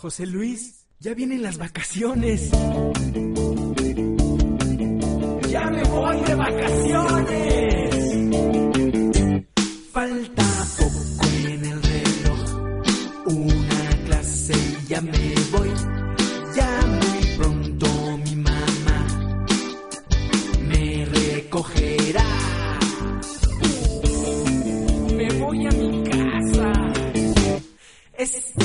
José Luis, ya vienen las vacaciones. ¡Ya me voy de vacaciones! Falta poco en el reloj, una clase y ya me voy. Ya muy pronto mi mamá me recogerá. Me voy a mi casa.